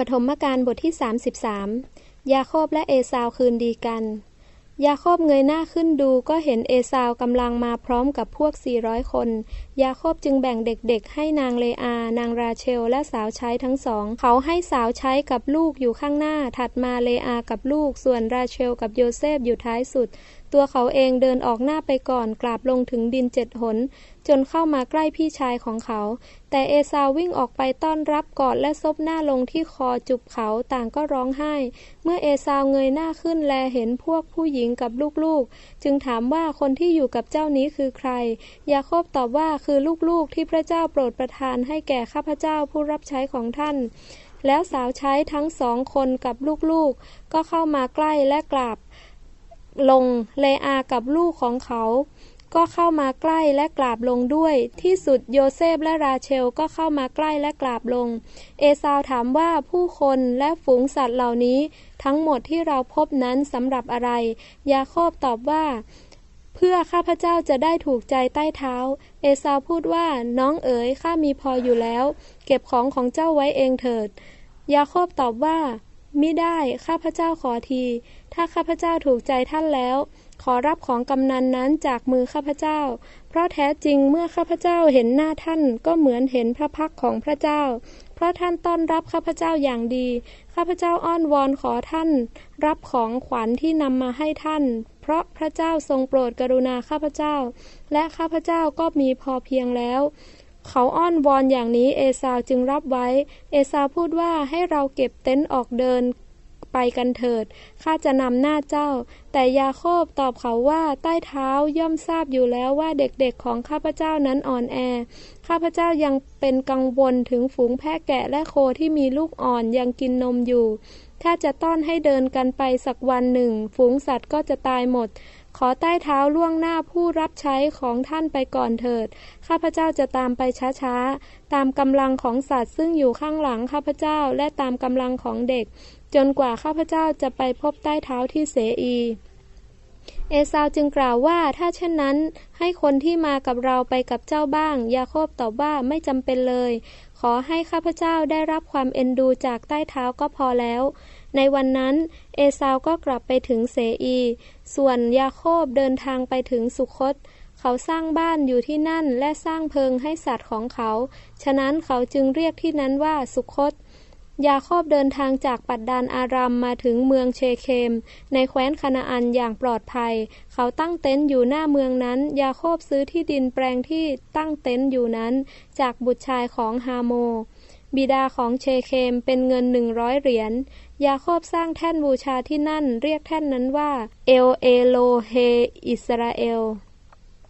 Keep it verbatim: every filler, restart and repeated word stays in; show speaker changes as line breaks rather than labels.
ฐมกาลบทที่สามสิบสามยาโคบและเอสาวคืนดีกันยาโคบเงยหน้าขึ้นดูก็เห็นเอสาวกำลังมาพร้อมกับพวกสี่ร้อยคนยาโคบจึงแบ่งเด็กๆให้นางเลอานางราเชลและสาวใช้ทั้งสองเขาให้สาวใช้กับลูกอยู่ข้างหน้าถัดมาเลอากับลูกส่วนราเชลกับโยเซฟอยู่ท้ายสุดตัวเขาเองเดินออกหน้าไปก่อนกราบลงถึงดินเจ็ดหนจนเข้ามาใกล้พี่ชายของเขาแต่เอสาววิ่งออกไปต้อนรับกอดและซบหน้าลงที่คอจุบเขาต่างก็ร้องไห้เมื่อเอสาวเงยหน้าขึ้นแลเห็นพวกผู้หญิงกับลูกๆจึงถามว่าคนที่อยู่กับเจ้านี้คือใครยาโคบตอบว่าคือลูกๆที่พระเจ้าโปรดประทานให้แก่ข้าพเจ้าผู้รับใช้ของท่านแล้วสาวใช้ทั้งสองคนกับลูกๆก็เข้ามาใกล้และกราบลงเลอากับลูกของเขาก็เข้ามาใกล้และกราบลงด้วยที่สุดโยเซฟและราเชลก็เข้ามาใกล้และกราบลงเอสาวถามว่าผู้คนและฝูงสัตว์เหล่านี้ทั้งหมดที่เราพบนั้นสำหรับอะไรยาโคบตอบว่าเพื่อข้าพเจ้าจะได้ถูกใจใต้เท้าเอสาวพูดว่าน้องเอ๋ยข้ามีพออยู่แล้วเก็บของของเจ้าไว้เองเถิดยาโคบตอบว่ามิได้ข้าพเจ้าขอทีถ้าข้าพเจ้าถูกใจท่านแล้วขอรับของกำนันนั้นจากมือข้าพเจ้าเพราะแท้จริงเมื่อข้าพเจ้าเห็นหน้าท่านก็เหมือนเห็นพระพักตร์ของพระเจ้าเพราะท่านต้อนรับข้าพเจ้าอย่างดีข้าพเจ้าอ้อนวอนขอท่านรับของขวัญที่นำมาให้ท่านเพราะพระเจ้าทรงโปรดกรุณาข้าพเจ้าและข้าพเจ้าก็มีพอเพียงแล้วเขาอ้อนวอนอย่างนี้เอสาวจึงรับไว้เอสาวพูดว่าให้เราเก็บเต็นท์ออกเดินไปกันเถิดข้าจะนำหน้าเจ้าแต่ยาโคบตอบเขาว่าใต้เท้าย่อมทราบอยู่แล้วว่าเด็กๆของข้าพเจ้านั้นอ่อนแอข้าพเจ้ายังเป็นกังวลถึงฝูงแพะแกะและโคที่มีลูกอ่อนยังกินนมอยู่ถ้าจะต้อนให้เดินกันไปสักวันหนึ่งฝูงสัตว์ก็จะตายหมดขอใต้เท้าล่วงหน้าผู้รับใช้ของท่านไปก่อนเถิดข้าพเจ้าจะตามไปช้าๆตามกำลังของสัตว์ซึ่งอยู่ข้างหลังข้าพเจ้าและตามกำลังของเด็กจนกว่าข้าพเจ้าจะไปพบใต้เท้าที่เสอีเอสาวจึงกล่าวว่าถ้าเช่นนั้นให้คนที่มากับเราไปกับเจ้าบ้างยาโคบตอบว่าไม่จำเป็นเลยขอให้ข้าพเจ้าได้รับความเอ็นดูจากใต้เท้าก็พอแล้วในวันนั้นเอสาวก็กลับไปถึงเสอีส่วนยาโคบเดินทางไปถึงสุคตเขาสร้างบ้านอยู่ที่นั่นและสร้างเพิงให้สัตว์ของเขาฉะนั้นเขาจึงเรียกที่นั้นว่าสุคตยาโคบเดินทางจากปัดดานอารัมมาถึงเมืองเชเคมในแคว้นคานาอันอย่างปลอดภัยเขาตั้งเต็นท์อยู่หน้าเมืองนั้นยาโคบซื้อที่ดินแปลงที่ตั้งเต็นท์อยู่นั้นจากบุตรชายของฮาโมบิดาของเชเคมเป็นเงินหนึ่งร้อยเหรียญยาโคบสร้างแท่นบูชาที่นั่นเรียกแท่นนั้นว่าเอลเอโลเฮอิสราเอล